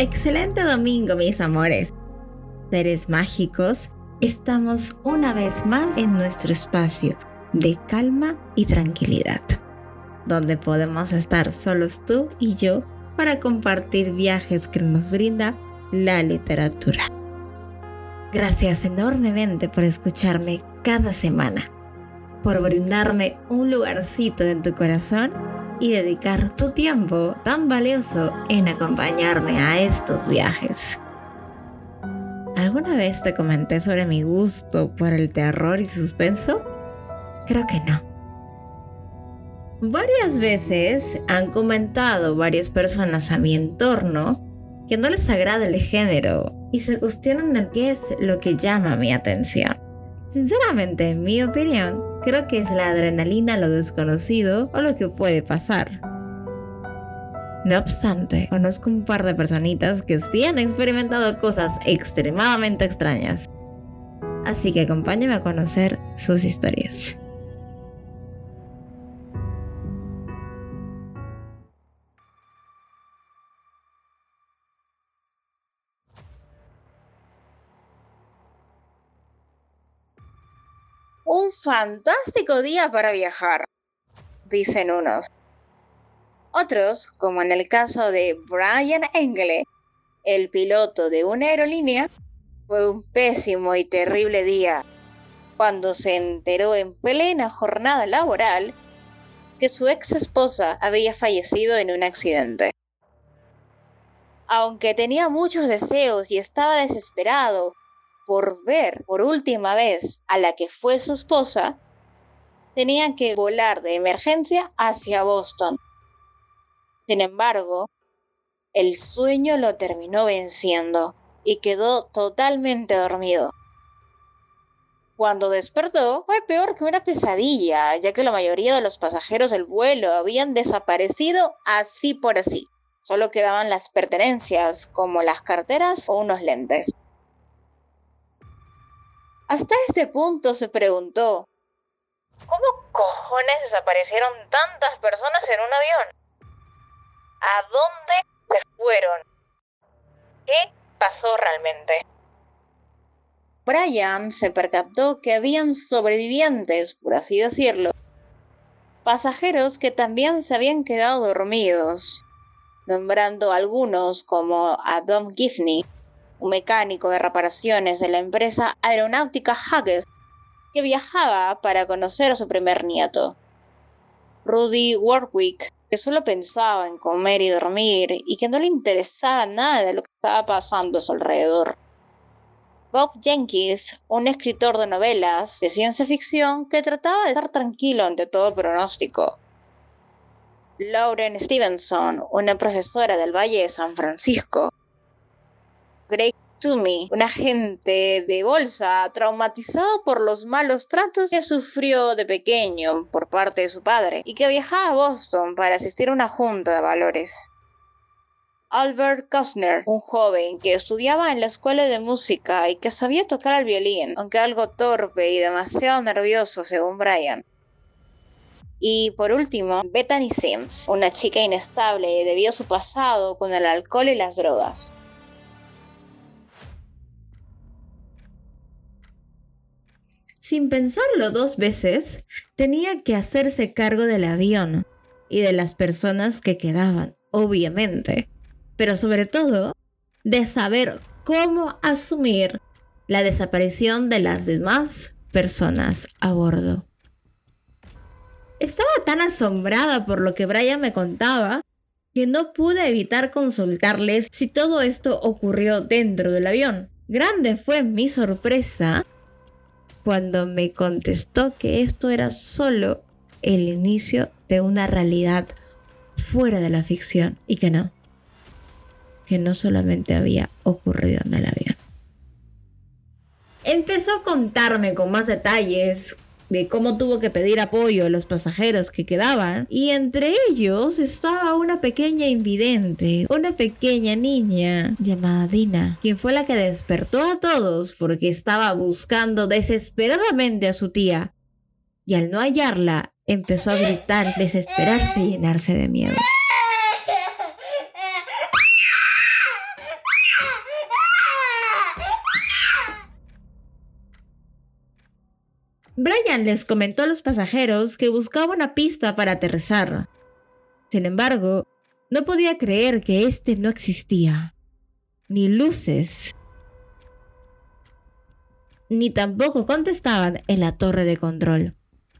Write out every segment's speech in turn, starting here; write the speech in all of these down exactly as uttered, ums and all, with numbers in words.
Excelente domingo, mis amores. Seres mágicos, estamos una vez más en nuestro espacio de calma y tranquilidad, donde podemos estar solos tú y yo para compartir viajes que nos brinda la literatura. Gracias enormemente por escucharme cada semana, por brindarme un lugarcito en tu corazón y dedicar tu tiempo tan valioso en acompañarme a estos viajes. ¿Alguna vez te comenté sobre mi gusto por el terror y suspenso? Creo que no. Varias veces han comentado varias personas a mi entorno que no les agrada el género y se cuestionan el qué es lo que llama mi atención. Sinceramente, en mi opinión, creo que es la adrenalina, lo desconocido o lo que puede pasar. No obstante, conozco un par de personitas que sí han experimentado cosas extremadamente extrañas. Así que acompáñame a conocer sus historias. Un fantástico día para viajar, dicen unos. Otros, como en el caso de Brian Engle, el piloto de una aerolínea, fue un pésimo y terrible día cuando se enteró en plena jornada laboral que su ex esposa había fallecido en un accidente. Aunque tenía muchos deseos y estaba desesperado por ver por última vez a la que fue su esposa, tenían que volar de emergencia hacia Boston. Sin embargo, el sueño lo terminó venciendo y quedó totalmente dormido. Cuando despertó, fue peor que una pesadilla, ya que la mayoría de los pasajeros del vuelo habían desaparecido así por así. Solo quedaban las pertenencias, como las carteras o unos lentes. Hasta este punto se preguntó: ¿cómo cojones desaparecieron tantas personas en un avión? ¿A dónde se fueron? ¿Qué pasó realmente? Brian se percató que habían sobrevivientes, por así decirlo, pasajeros que también se habían quedado dormidos, nombrando a algunos como a Dom Gifney, un mecánico de reparaciones de la empresa aeronáutica Hughes, que viajaba para conocer a su primer nieto. Rudy Warwick, que solo pensaba en comer y dormir y que no le interesaba nada de lo que estaba pasando a su alrededor. Bob Jenkins, un escritor de novelas de ciencia ficción que trataba de estar tranquilo ante todo pronóstico. Lauren Stevenson, una profesora del Valle de San Francisco. Greg Toomey, un agente de bolsa traumatizado por los malos tratos que sufrió de pequeño por parte de su padre y que viajaba a Boston para asistir a una junta de valores. Albert Kostner, un joven que estudiaba en la escuela de música y que sabía tocar el violín, aunque algo torpe y demasiado nervioso según Brian. Y por último, Bethany Sims, una chica inestable debido a su pasado con el alcohol y las drogas. Sin pensarlo dos veces, tenía que hacerse cargo del avión y de las personas que quedaban, obviamente, pero sobre todo de saber cómo asumir la desaparición de las demás personas a bordo. Estaba tan asombrada por lo que Brian me contaba que no pude evitar consultarles si todo esto ocurrió dentro del avión. Grande fue mi sorpresa cuando me contestó que esto era solo el inicio de una realidad fuera de la ficción y que no, que no solamente había ocurrido en el avión. Empezó a contarme con más detalles de cómo tuvo que pedir apoyo a los pasajeros que quedaban, y entre ellos estaba una pequeña invidente, una pequeña niña llamada Dina, quien fue la que despertó a todos porque estaba buscando desesperadamente a su tía, y al no hallarla empezó a gritar, desesperarse y llenarse de miedo. Brian les comentó a los pasajeros que buscaba una pista para aterrizar. Sin embargo, no podía creer que este no existía. Ni luces, ni tampoco contestaban en la torre de control.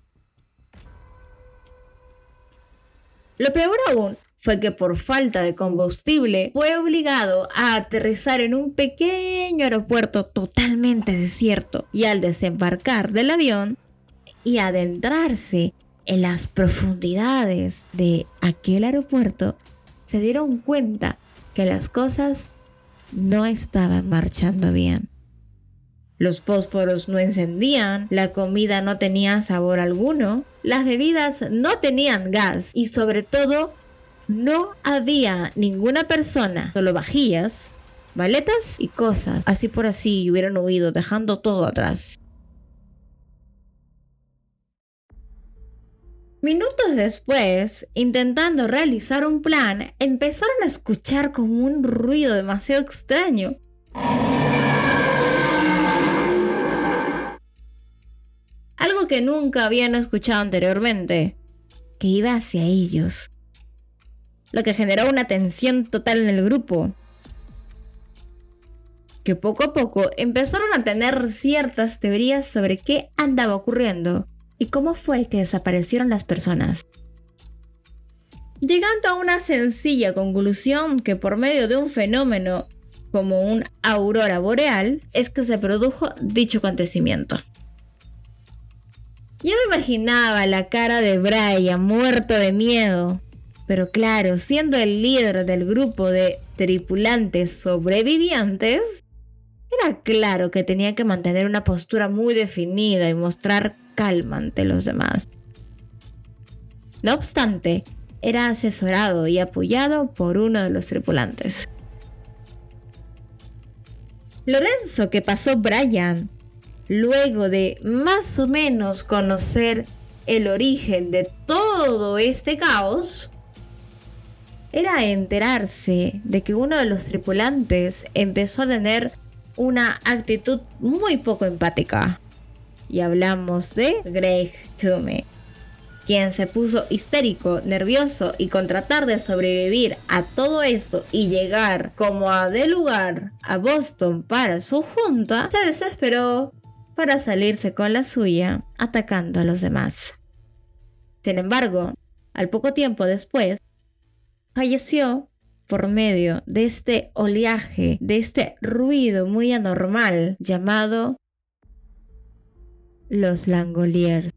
Lo peor aún fue que por falta de combustible fue obligado a aterrizar en un pequeño aeropuerto totalmente desierto, y al desembarcar del avión y adentrarse en las profundidades de aquel aeropuerto, se dieron cuenta que las cosas no estaban marchando bien. Los fósforos no encendían, la comida no tenía sabor alguno, las bebidas no tenían gas y sobre todo no había ninguna persona, solo vajillas, maletas y cosas. Así por así hubieran huido dejando todo atrás. Minutos después, intentando realizar un plan, empezaron a escuchar como un ruido demasiado extraño. Algo que nunca habían escuchado anteriormente, que iba hacia ellos, lo que generó una tensión total en el grupo, que poco a poco empezaron a tener ciertas teorías sobre qué andaba ocurriendo y cómo fue que desaparecieron las personas, llegando a una sencilla conclusión que por medio de un fenómeno como un aurora boreal es que se produjo dicho acontecimiento. Yo me imaginaba la cara de Brian muerto de miedo, pero claro, siendo el líder del grupo de tripulantes sobrevivientes, era claro que tenía que mantener una postura muy definida y mostrar calma ante los demás. No obstante, era asesorado y apoyado por uno de los tripulantes. Lo denso que pasó Brian, luego de más o menos conocer el origen de todo este caos, era enterarse de que uno de los tripulantes empezó a tener una actitud muy poco empática. Y hablamos de Greg Toomey, quien se puso histérico, nervioso y con tratar de sobrevivir a todo esto y llegar como a de lugar a Boston para su junta, se desesperó para salirse con la suya, atacando a los demás. Sin embargo, al poco tiempo después, falleció por medio de este oleaje, de este ruido muy anormal llamado los Langoliers.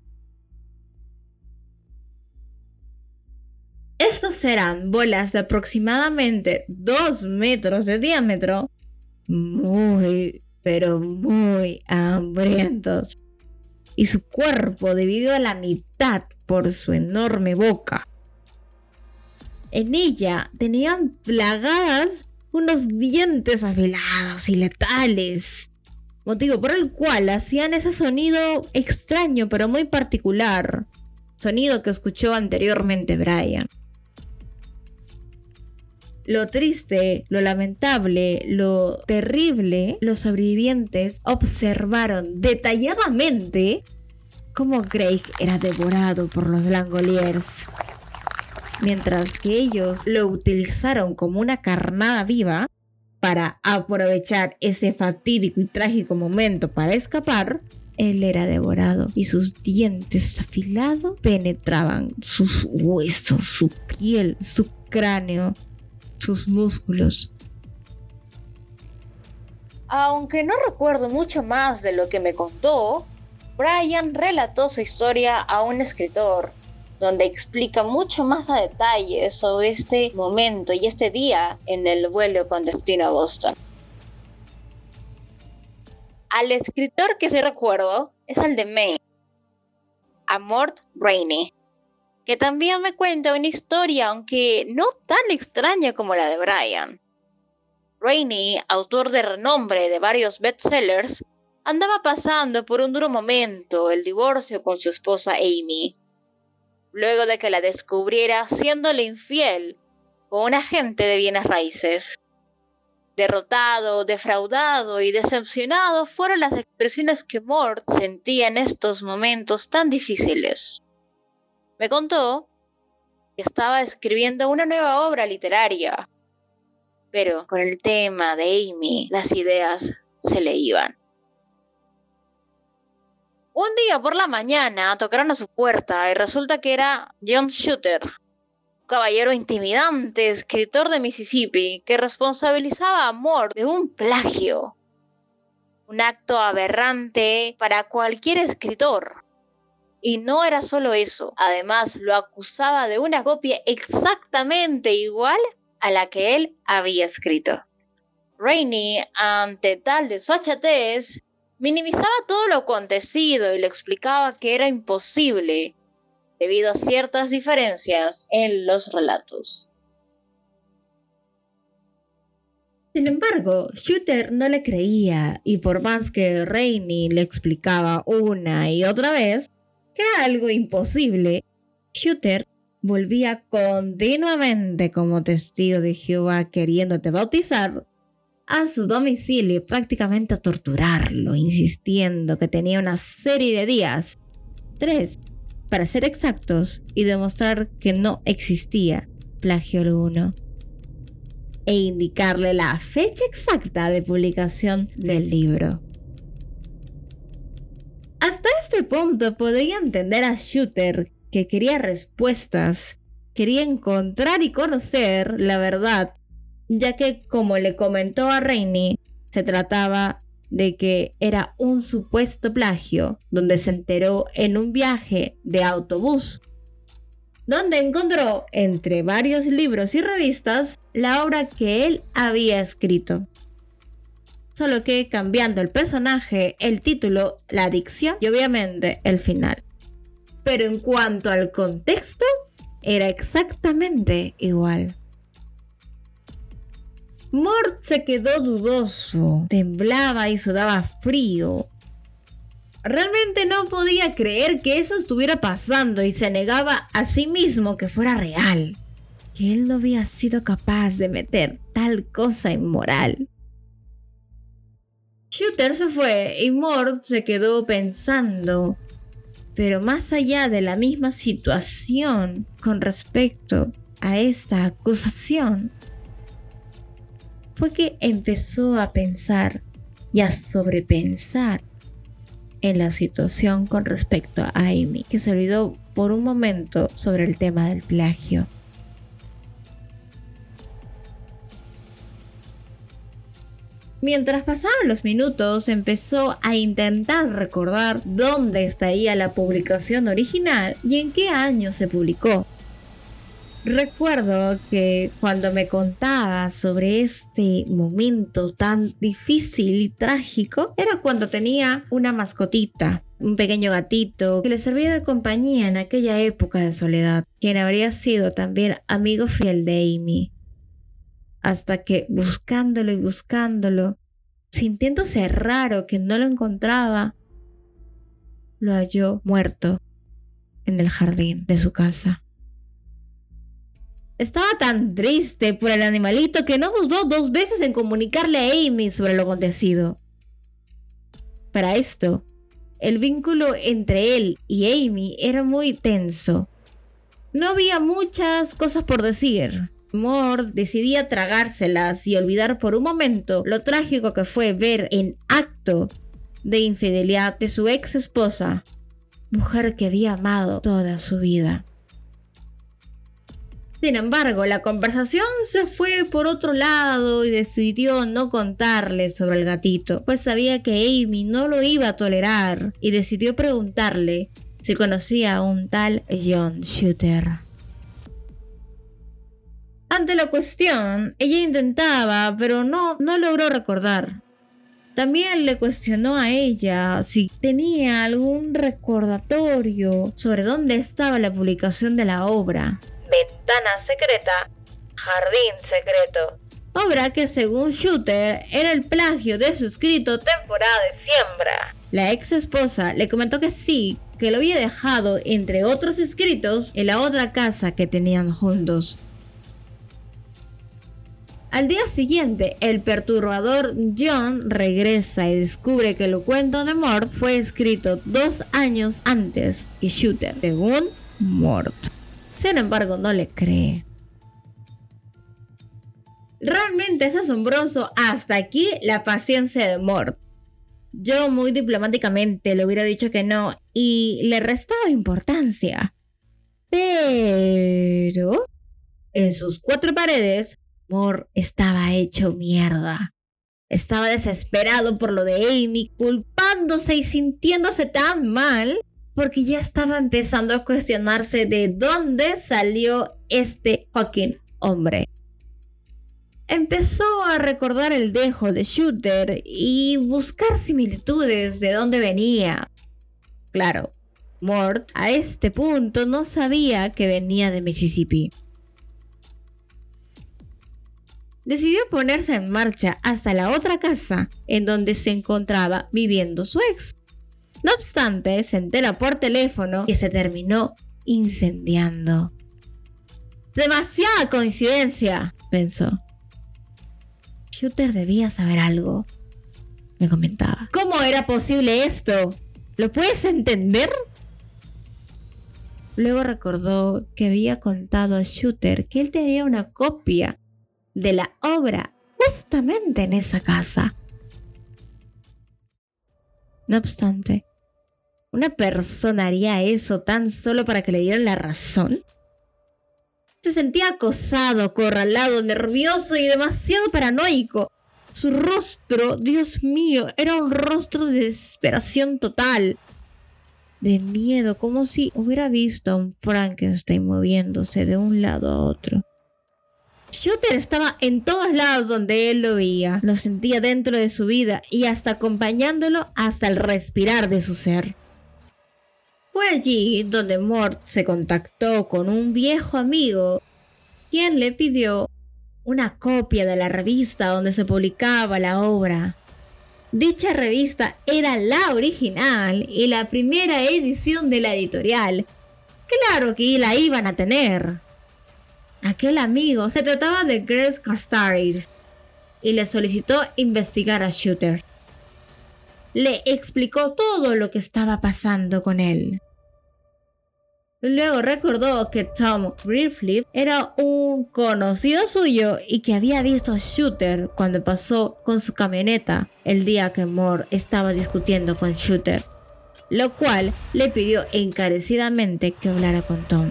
Estos eran bolas de aproximadamente dos metros de diámetro, muy, pero muy hambrientos, y su cuerpo dividido a la mitad por su enorme boca. En ella tenían plagadas unos dientes afilados y letales, motivo por el cual hacían ese sonido extraño pero muy particular, sonido que escuchó anteriormente Brian. Lo triste, lo lamentable, lo terrible, los sobrevivientes observaron detalladamente cómo Greg era devorado por los Langoliers, mientras que ellos lo utilizaron como una carnada viva para aprovechar ese fatídico y trágico momento para escapar. Él era devorado y sus dientes afilados penetraban sus huesos, su piel, su cráneo, sus músculos. Aunque no recuerdo mucho más de lo que me contó, Brian relató su historia a un escritor, donde explica mucho más a detalle sobre este momento y este día en el vuelo con destino a Boston. Al escritor que sí recuerdo es el de Maine, a Mort Rainey, que también me cuenta una historia, aunque no tan extraña como la de Brian. Rainey, autor de renombre de varios bestsellers, andaba pasando por un duro momento, el divorcio con su esposa Amy, luego de que la descubriera siéndole infiel con un agente de bienes raíces. Derrotado, defraudado y decepcionado fueron las expresiones que Mort sentía en estos momentos tan difíciles. Me contó que estaba escribiendo una nueva obra literaria, pero con el tema de Amy las ideas se le iban. Un día por la mañana tocaron a su puerta y resulta que era John Shooter, un caballero intimidante, escritor de Mississippi, que responsabilizaba a Mort de un plagio. Un acto aberrante para cualquier escritor. Y no era solo eso, además lo acusaba de una copia exactamente igual a la que él había escrito. Rainey, ante tal desfachatez, minimizaba todo lo acontecido y le explicaba que era imposible debido a ciertas diferencias en los relatos. Sin embargo, Shooter no le creía, y por más que Rainey le explicaba una y otra vez que era algo imposible, Shooter volvía continuamente como testigo de Jehová queriéndote bautizar a su domicilio y prácticamente a torturarlo, insistiendo que tenía una serie de días, tres, para ser exactos, y demostrar que no existía plagio alguno, e indicarle la fecha exacta de publicación del libro. Hasta este punto podía entender a Shooter, que quería respuestas, quería encontrar y conocer la verdad, ya que, como le comentó a Rainey, se trataba de que era un supuesto plagio, donde se enteró en un viaje de autobús, donde encontró entre varios libros y revistas la obra que él había escrito. Solo que cambiando el personaje, el título, la dicción y obviamente el final. Pero en cuanto al contexto, era exactamente igual. Mort se quedó dudoso, temblaba y sudaba frío. Realmente no podía creer que eso estuviera pasando y se negaba a sí mismo que fuera real, que él no había sido capaz de meter tal cosa inmoral. Shooter se fue y Mort se quedó pensando, pero más allá de la misma situación con respecto a esta acusación, fue que empezó a pensar y a sobrepensar en la situación con respecto a Amy, que se olvidó por un momento sobre el tema del plagio. Mientras pasaban los minutos, empezó a intentar recordar dónde estaría la publicación original y en qué año se publicó. Recuerdo que cuando me contaba sobre este momento tan difícil y trágico, era cuando tenía una mascotita, un pequeño gatito que le servía de compañía en aquella época de soledad, quien habría sido también amigo fiel de Amy. Hasta que buscándolo y buscándolo, sintiéndose raro que no lo encontraba, lo halló muerto en el jardín de su casa. Estaba tan triste por el animalito que no dudó dos veces en comunicarle a Amy sobre lo acontecido. Para esto, el vínculo entre él y Amy era muy tenso. No había muchas cosas por decir. Mort decidía tragárselas y olvidar por un momento lo trágico que fue ver en acto de infidelidad de su ex esposa, mujer que había amado toda su vida. Sin embargo, la conversación se fue por otro lado y decidió no contarle sobre el gatito, pues sabía que Amy no lo iba a tolerar, y decidió preguntarle si conocía a un tal John Shooter. Ante la cuestión, ella intentaba, pero no, no logró recordar. También le cuestionó a ella si tenía algún recordatorio sobre dónde estaba la publicación de la obra. Ventana secreta, jardín secreto. Obra que según Shooter era el plagio de su escrito Temporada de siembra. La ex esposa le comentó que sí, que lo había dejado entre otros escritos en la otra casa que tenían juntos. Al día siguiente, el perturbador John regresa y descubre que el cuento de Mort fue escrito dos años antes que Shooter, según Mort. Sin embargo, no le cree. Realmente es asombroso hasta aquí la paciencia de Mort. Yo muy diplomáticamente le hubiera dicho que no y le restaba importancia. Pero en sus cuatro paredes, Mort estaba hecho mierda. Estaba desesperado por lo de Amy, culpándose y sintiéndose tan mal porque ya estaba empezando a cuestionarse de dónde salió este fucking hombre. Empezó a recordar el dejo de Shooter y buscar similitudes de dónde venía. Claro, Mort a este punto no sabía que venía de Mississippi. Decidió ponerse en marcha hasta la otra casa en donde se encontraba viviendo su ex. No obstante, se entera por teléfono que se terminó incendiando. ¡Demasiada coincidencia!, pensó. Shooter debía saber algo, me comentaba. ¿Cómo era posible esto? ¿Lo puedes entender? Luego recordó que había contado a Shooter que él tenía una copia de la obra justamente en esa casa. No obstante, ¿una persona haría eso tan solo para que le dieran la razón? Se sentía acosado, acorralado, nervioso y demasiado paranoico. Su rostro, Dios mío, era un rostro de desesperación total, de miedo, como si hubiera visto a un Frankenstein moviéndose de un lado a otro. Shooter estaba en todos lados donde él lo veía, lo sentía dentro de su vida y hasta acompañándolo hasta el respirar de su ser. Fue allí donde Mort se contactó con un viejo amigo, quien le pidió una copia de la revista donde se publicaba la obra. Dicha revista era la original y la primera edición de la editorial. Claro que la iban a tener. Aquel amigo se trataba de Greg Castaris y le solicitó investigar a Shooter. Le explicó todo lo que estaba pasando con él. Luego recordó que Tom Griffith era un conocido suyo y que había visto a Shooter cuando pasó con su camioneta el día que Mort estaba discutiendo con Shooter, lo cual le pidió encarecidamente que hablara con Tom.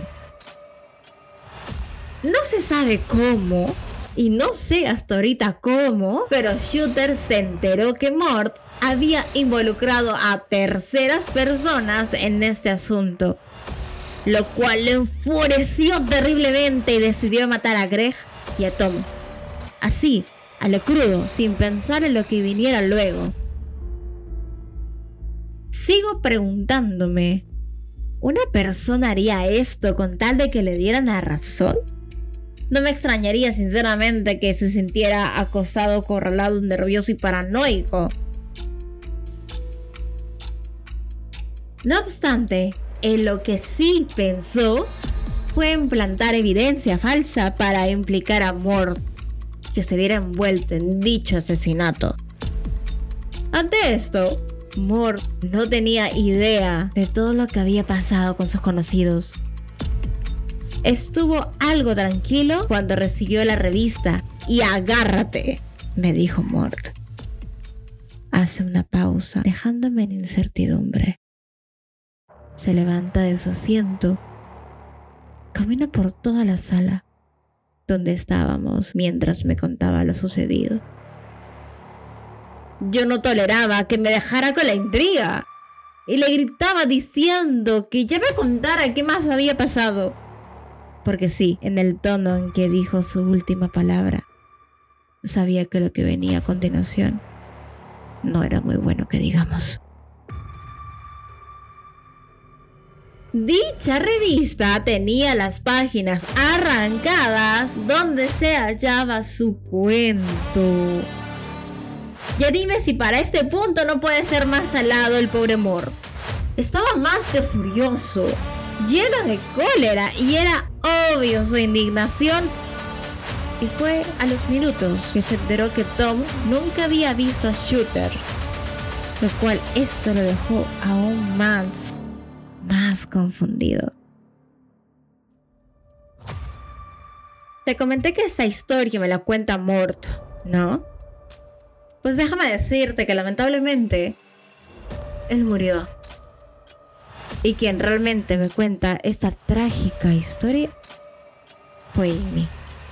No se sabe cómo, y no sé hasta ahorita cómo, pero Shooter se enteró que Mort había involucrado a terceras personas en este asunto, lo cual le enfureció terriblemente y decidió matar a Greg y a Tom. Así, a lo crudo, sin pensar en lo que viniera luego. Sigo preguntándome, ¿una persona haría esto con tal de que le dieran la razón? No me extrañaría sinceramente que se sintiera acosado, acorralado, nervioso y paranoico. No obstante, en lo que sí pensó fue en plantar evidencia falsa para implicar a Mort, que se viera envuelto en dicho asesinato. Ante esto, Mort no tenía idea de todo lo que había pasado con sus conocidos. Estuvo algo tranquilo cuando recibió la revista y agárrate, me dijo Mort. Hace una pausa, dejándome en incertidumbre. Se levanta de su asiento, camina por toda la sala donde estábamos mientras me contaba lo sucedido. Yo no toleraba que me dejara con la intriga y le gritaba diciendo que ya me contara qué más había pasado. Porque sí, en el tono en que dijo su última palabra, sabía que lo que venía a continuación no era muy bueno que digamos. Dicha revista tenía las páginas arrancadas donde se hallaba su cuento. Ya dime si para este punto no puede ser más salado el pobre Mort. Estaba más que furioso, lleno de cólera, y era obvio su indignación Y fue a los minutos que se enteró que Tom nunca había visto a Shooter, lo cual esto lo dejó aún más, más confundido. Te comenté que esta historia me la cuenta Mort, ¿no? Pues déjame decirte que lamentablemente él murió. Y quien realmente me cuenta esta trágica historia fue Amy.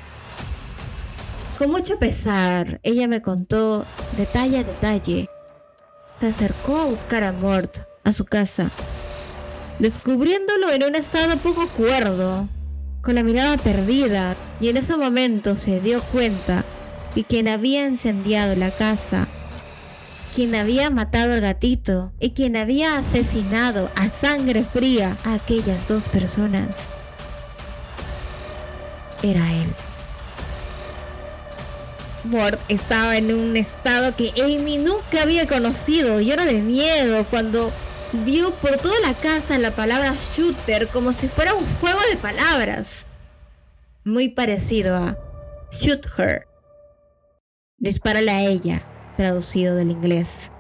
Con mucho pesar, ella me contó detalle a detalle. Se acercó a buscar a Mort a su casa, descubriéndolo en un estado poco cuerdo, con la mirada perdida, y en ese momento se dio cuenta que quien había incendiado la casa, quien había matado al gatito y quien había asesinado a sangre fría a aquellas dos personas era él. Mort estaba en un estado que Amy nunca había conocido, lleno de miedo, cuando vio por toda la casa la palabra shooter como si fuera un juego de palabras, muy parecido a shoot her, dispárale a ella, traducido del inglés.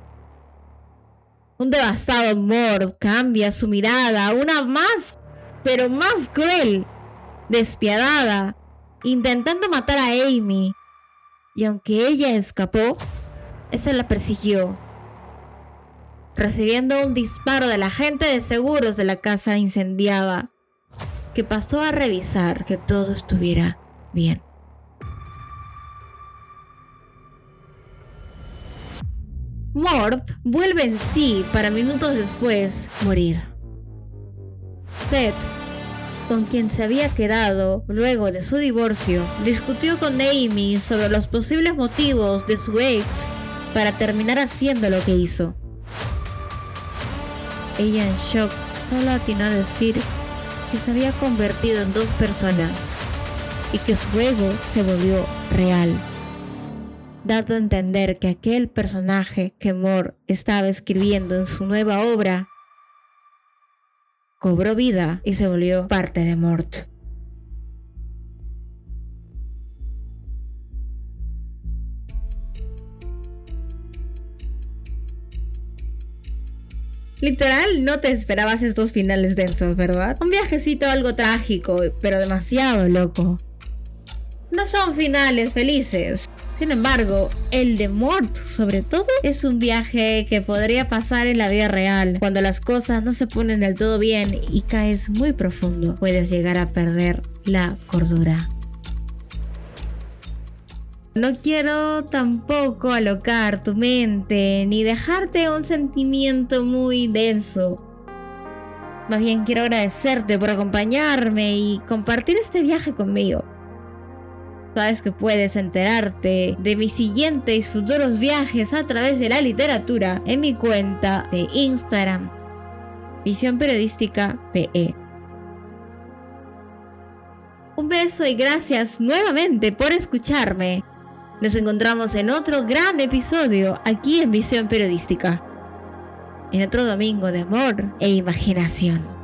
Un devastado Mort cambia su mirada a una más, pero más cruel, despiadada, intentando matar a Amy. Y aunque ella escapó, esa la persiguió, recibiendo un disparo del agente de seguros de la casa incendiada, que pasó a revisar que todo estuviera bien. Mort vuelve en sí para minutos después morir. Beth, con quien se había quedado luego de su divorcio, discutió con Amy sobre los posibles motivos de su ex para terminar haciendo lo que hizo. Ella, en shock, solo atinó a decir que se había convertido en dos personas y que su ego se volvió real, dando a entender que aquel personaje que Mort estaba escribiendo en su nueva obra cobró vida y se volvió parte de Mort. Literal, no te esperabas estos finales densos, ¿verdad? Un viajecito algo trágico, pero demasiado loco. No son finales felices. Sin embargo, el de Mort, sobre todo, es un viaje que podría pasar en la vida real. Cuando las cosas no se ponen del todo bien y caes muy profundo, puedes llegar a perder la cordura. No quiero tampoco alocar tu mente ni dejarte un sentimiento muy denso. Más bien quiero agradecerte por acompañarme y compartir este viaje conmigo. Sabes que puedes enterarte de mis siguientes y futuros viajes a través de la literatura en mi cuenta de Instagram, Visión Periodística P E. Un beso y gracias nuevamente por escucharme. Nos encontramos en otro gran episodio aquí en Visión Periodística, en otro domingo de amor e imaginación.